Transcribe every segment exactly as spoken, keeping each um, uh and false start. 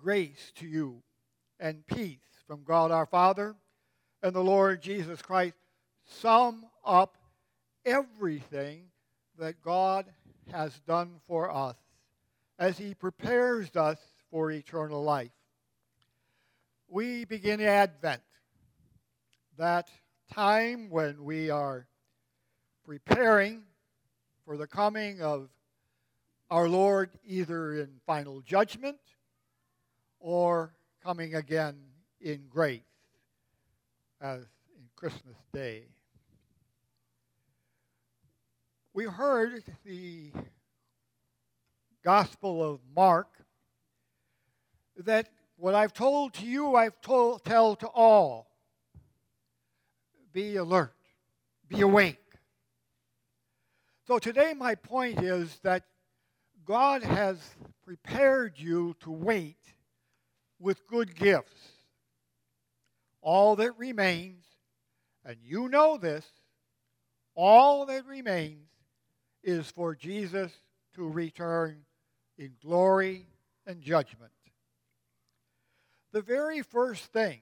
Grace to you and peace from God our Father and the Lord Jesus Christ sum up everything that God has done for us as He prepares us for eternal life. We begin Advent, that time when we are preparing for the coming of our Lord either in final judgment or coming again in grace, as in Christmas Day. We heard the Gospel of Mark that what I've told to you, I've told tell to all. Be alert. Be awake. So today my point is that God has prepared you to wait with good gifts. All that remains, and you know this, all that remains is for Jesus to return in glory and judgment. The very first thing,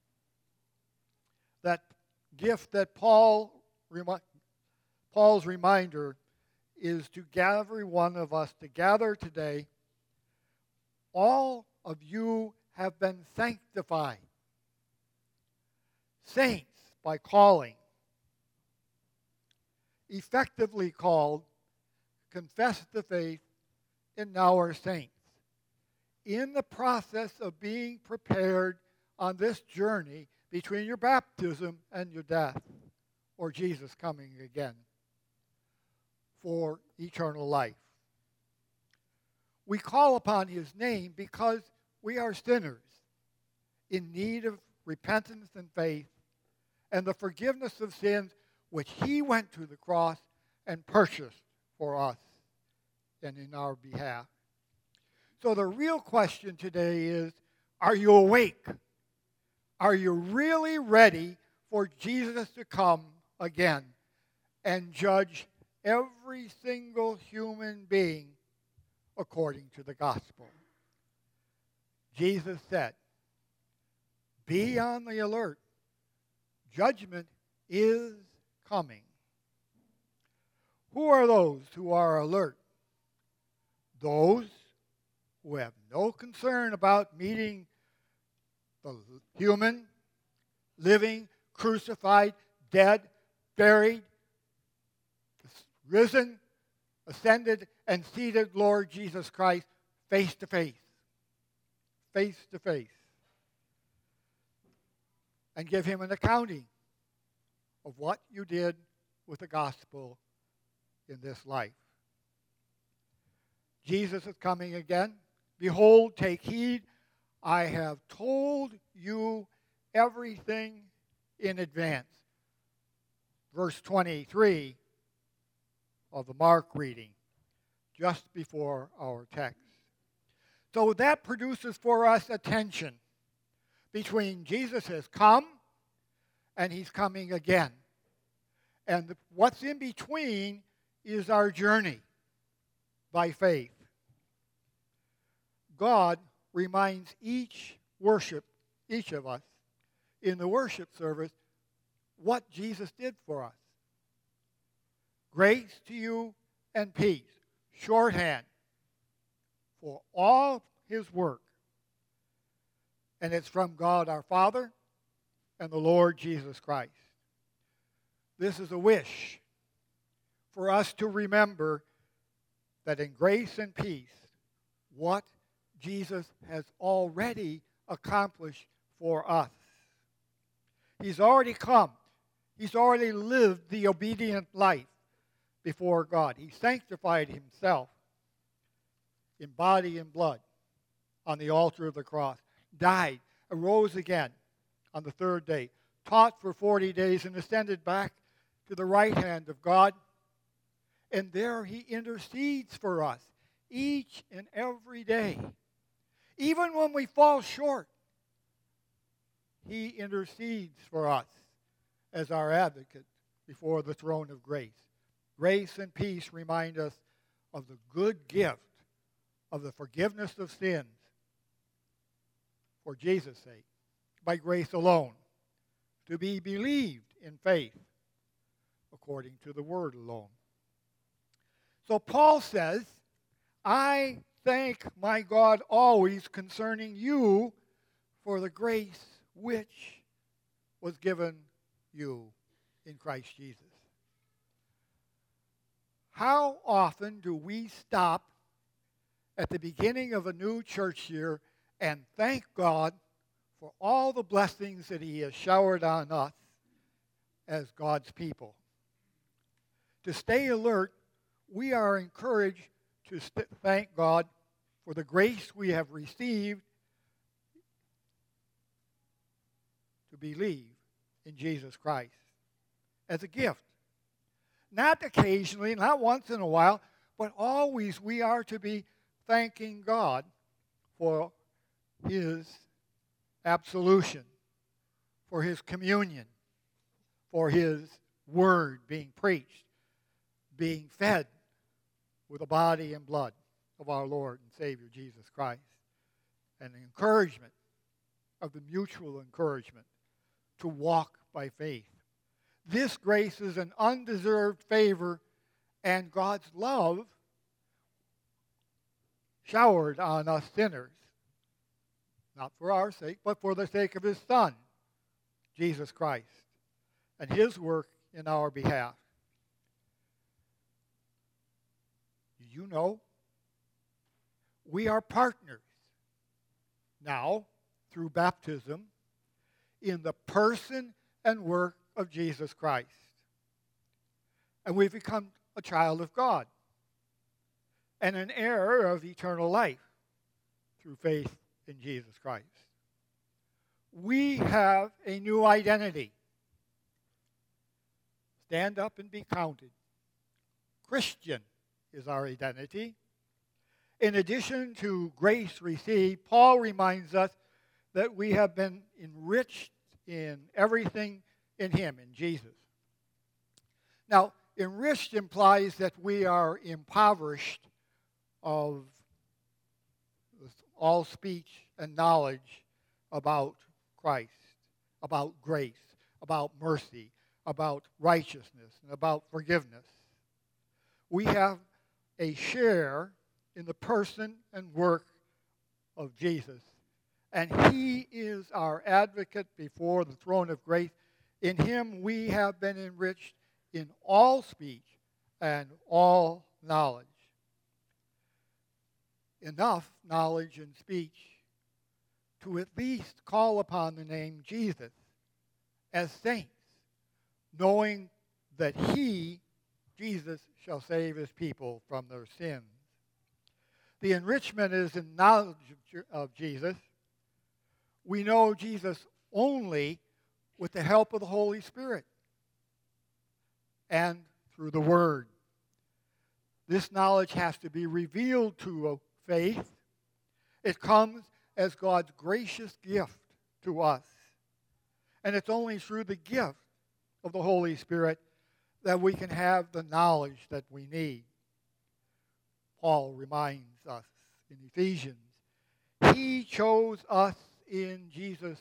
that gift that Paul Paul's reminder is to every one of us to gather today. All of you have been sanctified, saints by calling, effectively called, confess the faith, and now are saints. In the process of being prepared on this journey between your baptism and your death, or Jesus coming again for eternal life. We call upon His name because we are sinners in need of repentance and faith and the forgiveness of sins which He went to the cross and purchased for us and in our behalf. So the real question today is, are you awake? Are you really ready for Jesus to come again and judge every single human being according to the gospel? Jesus said, be on the alert. Judgment is coming. Who are those who are alert? Those who have no concern about meeting the human, living, crucified, dead, buried, risen, ascended, and seated Lord Jesus Christ face to face. Face to face. And give Him an accounting of what you did with the gospel in this life. Jesus is coming again. Behold, take heed. I have told you everything in advance. Verse twenty-three of the Mark reading, just before our text. So that produces for us a tension between Jesus has come and He's coming again. And what's in between is our journey by faith. God reminds each worship, each of us, in the worship service, what Jesus did for us. Grace to you and peace, shorthand for all His work. And it's from God our Father and the Lord Jesus Christ. This is a wish for us to remember that in grace and peace, what Jesus has already accomplished for us. He's already come. He's already lived the obedient life before God. He sanctified Himself in body and blood on the altar of the cross, died, arose again on the third day, taught for forty days, and ascended back to the right hand of God. And there He intercedes for us each and every day. Even when we fall short, He intercedes for us as our advocate before the throne of grace. Grace and peace remind us of the good gift of the forgiveness of sins for Jesus' sake, by grace alone, to be believed in faith, according to the word alone. So Paul says, I thank my God always concerning you for the grace which was given you in Christ Jesus. How often do we stop at the beginning of a new church year and thank God for all the blessings that He has showered on us as God's people? To stay alert, we are encouraged to st- thank God for the grace we have received to believe in Jesus Christ as a gift. Not occasionally, not once in a while, but always we are to be thanking God for His absolution, for His communion, for His word being preached, being fed with the body and blood of our Lord and Savior Jesus Christ, and the encouragement of the mutual encouragement to walk by faith. This grace is an undeserved favor and God's love showered on us sinners, not for our sake, but for the sake of His Son, Jesus Christ, and His work in our behalf. Do you know? We are partners now, through baptism, in the person and work of Jesus Christ. And we've become a child of God and an heir of eternal life through faith in Jesus Christ. We have a new identity. Stand up and be counted. Christian is our identity. In addition to grace received, Paul reminds us that we have been enriched in everything in Him, in Jesus. Now, enriched implies that we are impoverished of all speech and knowledge about Christ, about grace, about mercy, about righteousness, and about forgiveness. We have a share in the person and work of Jesus, and He is our advocate before the throne of grace. In Him we have been enriched in all speech and all knowledge. Enough knowledge and speech to at least call upon the name Jesus as saints, knowing that He, Jesus, shall save His people from their sins. The enrichment is in knowledge of Jesus. We know Jesus only with the help of the Holy Spirit and through the Word. This knowledge has to be revealed to faith. It comes as God's gracious gift to us. And it's only through the gift of the Holy Spirit that we can have the knowledge that we need. Paul reminds us in Ephesians, He chose us in Jesus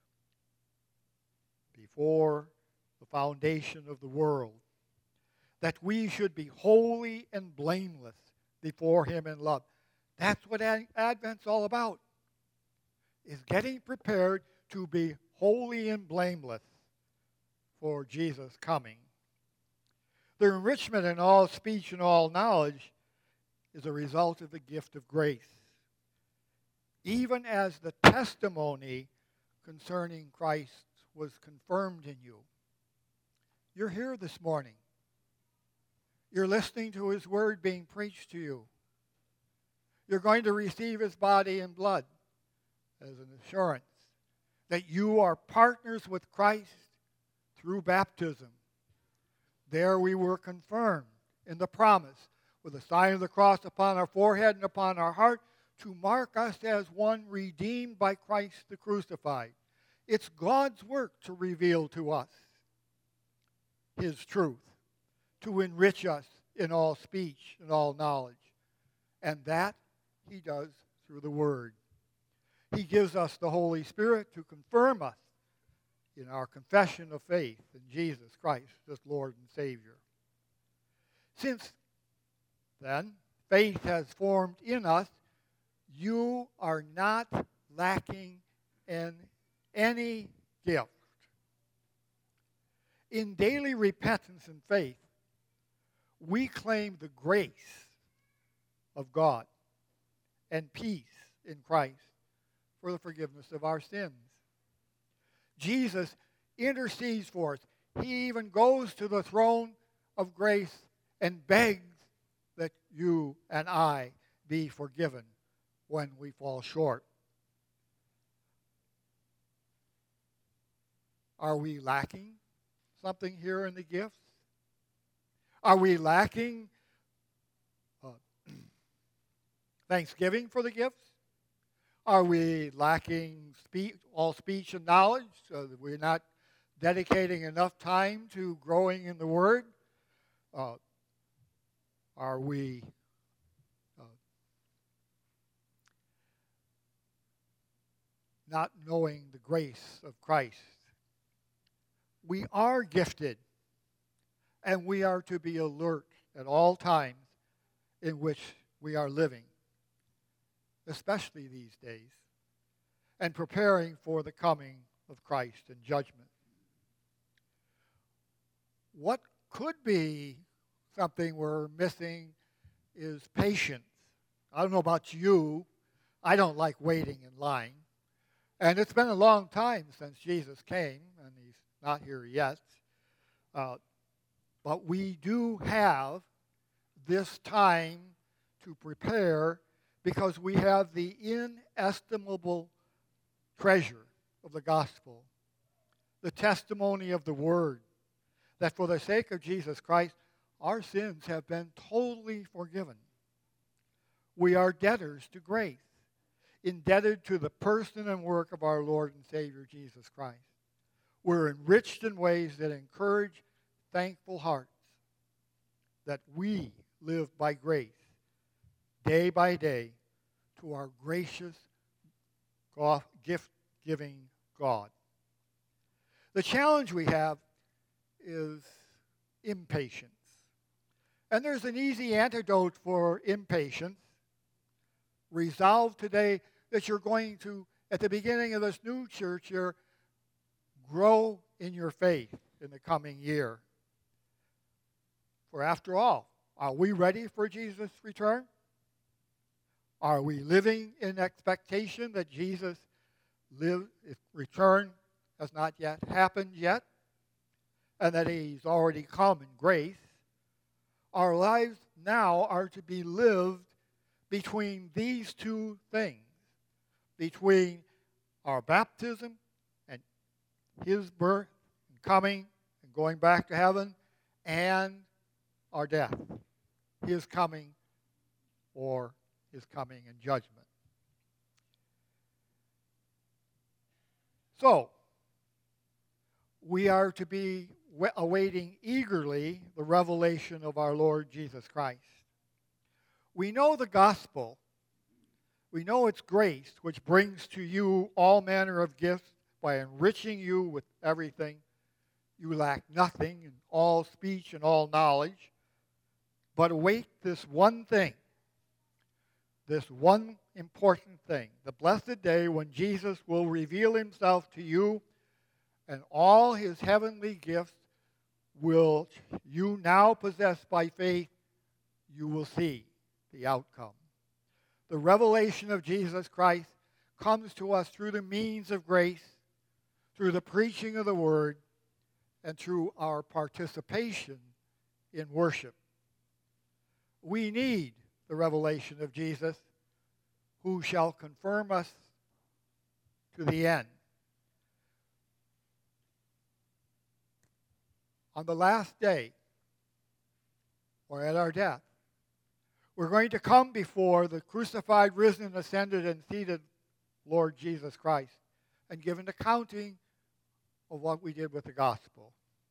before the foundation of the world, that we should be holy and blameless before Him in love. That's what Advent's all about, is getting prepared to be holy and blameless for Jesus' coming. The enrichment in all speech and all knowledge is a result of the gift of grace. Even as the testimony concerning Christ was confirmed in you. You're here this morning. You're listening to His word being preached to you. You're going to receive His body and blood as an assurance that you are partners with Christ through baptism. There we were confirmed in the promise with the sign of the cross upon our forehead and upon our heart to mark us as one redeemed by Christ the crucified. It's God's work to reveal to us His truth, to enrich us in all speech and all knowledge. And that He does through the Word. He gives us the Holy Spirit to confirm us in our confession of faith in Jesus Christ as Lord and Savior. Since then, faith has formed in us, you are not lacking in any gift. In daily repentance and faith, we claim the grace of God and peace in Christ for the forgiveness of our sins. Jesus intercedes for us. He even goes to the throne of grace and begs that you and I be forgiven when we fall short. Are we lacking something here in the gifts? Are we lacking uh, thanksgiving for the gifts? Are we lacking speech, all speech and knowledge, so that we're not dedicating enough time to growing in the Word? Uh, are we uh, not knowing the grace of Christ? We are gifted, and we are to be alert at all times in which we are living, especially these days, and preparing for the coming of Christ and judgment. What could be something we're missing is patience. I don't know about you. I don't like waiting in line. And it's been a long time since Jesus came, and he's not here yet. Uh, but we do have this time to prepare because we have the inestimable treasure of the gospel, the testimony of the Word, that for the sake of Jesus Christ, our sins have been totally forgiven. We are debtors to grace, indebted to the person and work of our Lord and Savior Jesus Christ. We're enriched in ways that encourage thankful hearts, that we live by grace, day by day, to our gracious, gift-giving God. The challenge we have is impatience. And there's an easy antidote for impatience. Resolve today that you're going to, at the beginning of this new church year, grow in your faith in the coming year. For after all, are we ready for Jesus' return? Are we living in expectation that Jesus' live, return has not yet happened yet, and that he's already come in grace? Our lives now are to be lived between these two things, between our baptism and his birth and coming and going back to heaven, and our death, his coming or his coming in judgment. So, we are to be awaiting eagerly the revelation of our Lord Jesus Christ. We know the gospel. We know its grace, which brings to you all manner of gifts by enriching you with everything. You lack nothing in all speech and all knowledge. But await this one thing, this one important thing, the blessed day when Jesus will reveal himself to you, and all his heavenly gifts will you now possess by faith, you will see the outcome. The revelation of Jesus Christ comes to us through the means of grace, through the preaching of the Word, and through our participation in worship. We need the revelation of Jesus, who shall confirm us to the end. On the last day, or at our death, we're going to come before the crucified, risen, ascended, and seated Lord Jesus Christ and give an accounting of what we did with the gospel.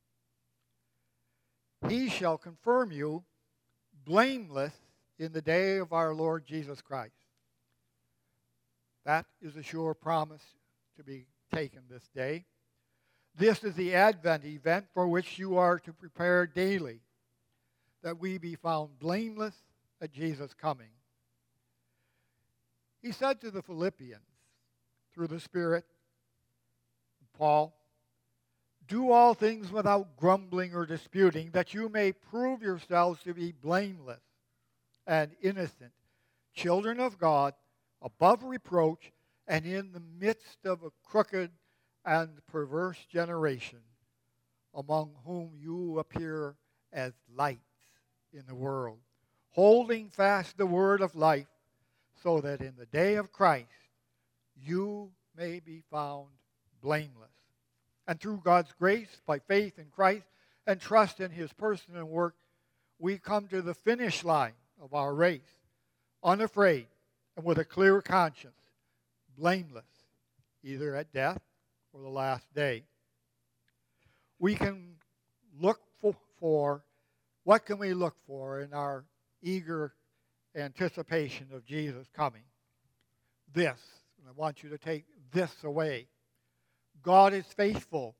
He shall confirm you blameless in the day of our Lord Jesus Christ. That is a sure promise to be taken this day. This is the Advent event for which you are to prepare daily, that we be found blameless at Jesus' coming. He said to the Philippians, through the Spirit, Paul, do all things without grumbling or disputing, that you may prove yourselves to be blameless and innocent, children of God, above reproach, and in the midst of a crooked and perverse generation, among whom you appear as lights in the world, holding fast the word of life, so that in the day of Christ you may be found blameless. And through God's grace, by faith in Christ and trust in his person and work, we come to the finish line of our race, unafraid and with a clear conscience, blameless, either at death or the last day. We can look for, for what can we look for in our eager anticipation of Jesus coming? This. And I want you to take this away. God is faithful.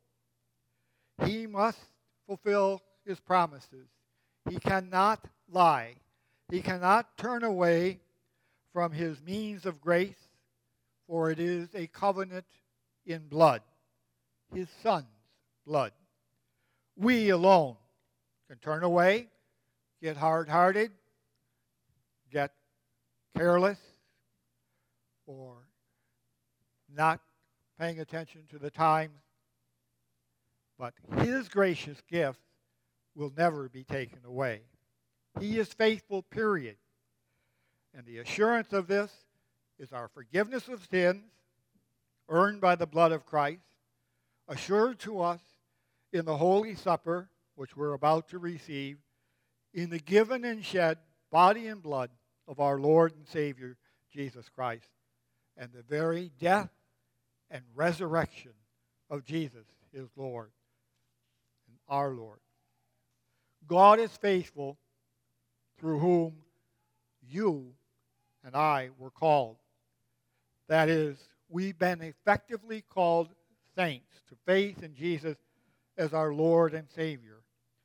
He must fulfill his promises. He cannot lie. He cannot turn away from his means of grace, for it is a covenant in blood, his Son's blood. We alone can turn away, get hard-hearted, get careless, or not paying attention to the time. But his gracious gift will never be taken away. He is faithful, period. And the assurance of this is our forgiveness of sins, earned by the blood of Christ, assured to us in the Holy Supper, which we're about to receive, in the given and shed body and blood of our Lord and Savior, Jesus Christ, and the very death and resurrection of Jesus, his Lord and our Lord. God is faithful, through whom you and I were called. That is, we've been effectively called saints to faith in Jesus as our Lord and Savior.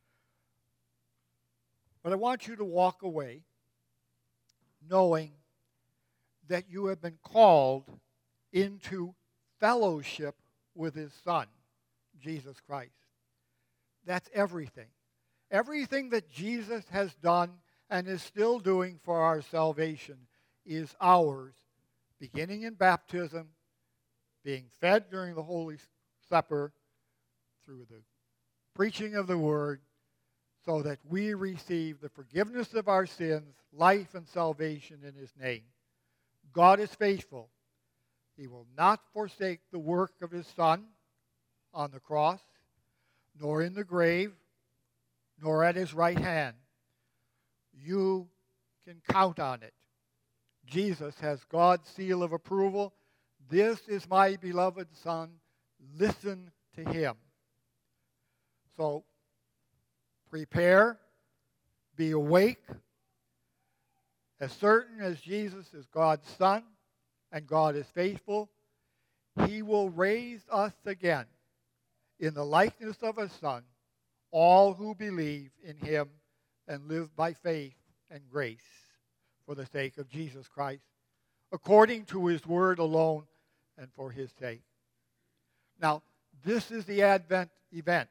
But I want you to walk away knowing that you have been called into fellowship with his Son, Jesus Christ. That's everything. Everything that Jesus has done and is still doing for our salvation is ours, beginning in baptism, being fed during the Holy Supper, through the preaching of the Word, so that we receive the forgiveness of our sins, life, and salvation in his name. God is faithful. He will not forsake the work of his Son on the cross, nor in the grave, nor at his right hand. You can count on it. Jesus has God's seal of approval. This is my beloved Son. Listen to him. So, prepare, be awake, as certain as Jesus is God's Son and God is faithful, he will raise us again in the likeness of his Son, all who believe in him and live by faith and grace for the sake of Jesus Christ, according to his word alone and for his sake. Now, this is the Advent event,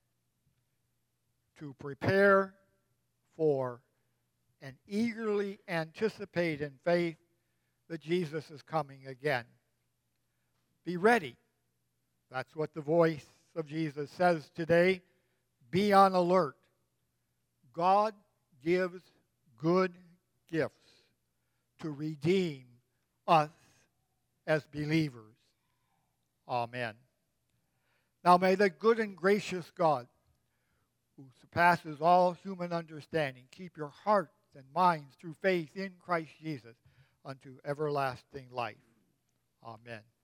to prepare for and eagerly anticipate in faith that Jesus is coming again. Be ready. That's what the voice of Jesus says today. Be on alert. God gives good gifts to redeem us as believers. Amen. Now may the good and gracious God, who surpasses all human understanding, keep your hearts and minds through faith in Christ Jesus unto everlasting life. Amen.